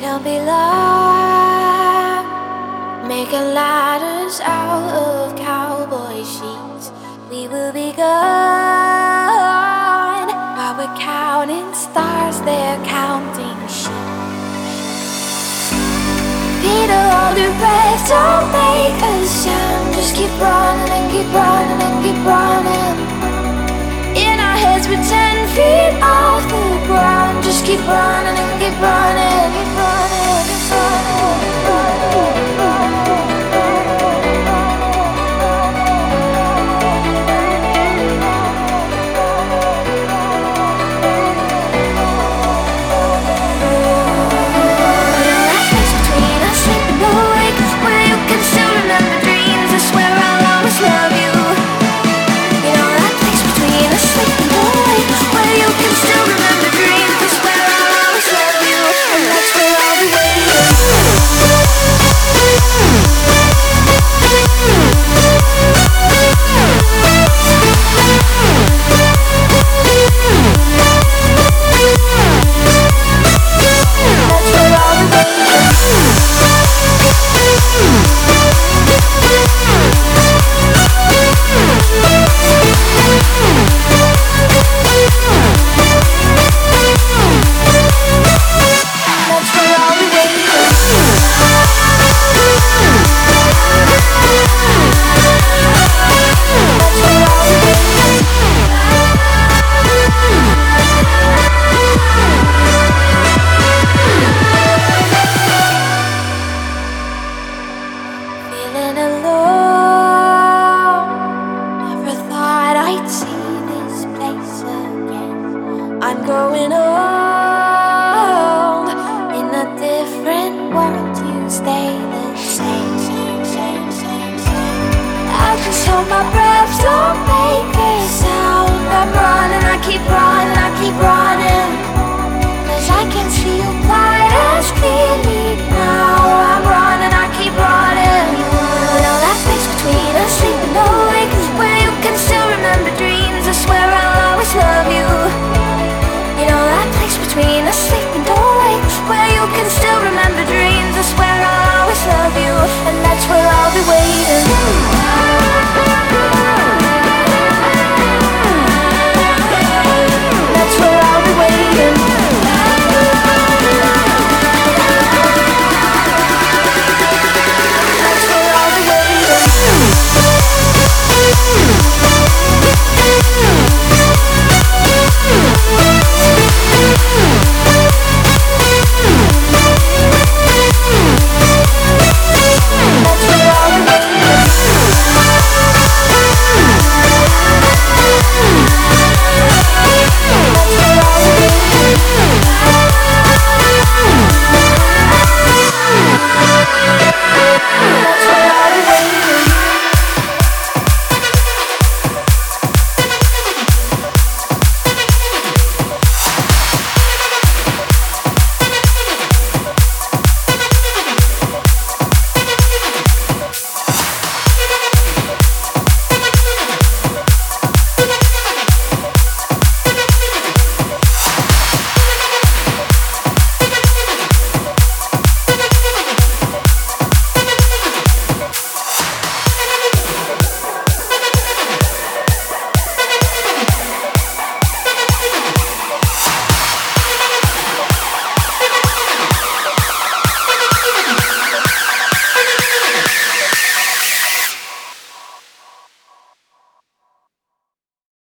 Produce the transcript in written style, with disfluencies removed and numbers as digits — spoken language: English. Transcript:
There'll be love, making ladders out of cowboy sheets. We will be gone while we're counting stars, they're counting sheep. Peter, hold your breath, don't make a sound. Just keep running and keep running and keep running. In our heads we're 10 feet off the ground. Just keep running and keep running, keep running, keep running, keep running. I'm growing old in a different world. You stay the same. I just hold my breath, don't make a sound. I'm running, I keep running, I keep running. 'Cause I can see you quite as clearly now. I'm running, I keep running. You know that space between us, sleeping awake, where you can still remember dreams. I swear I'll always love you. Between us, sleeping awake, where you can still remember dreams. I swear I'll always love you, and that's where I'll be waiting.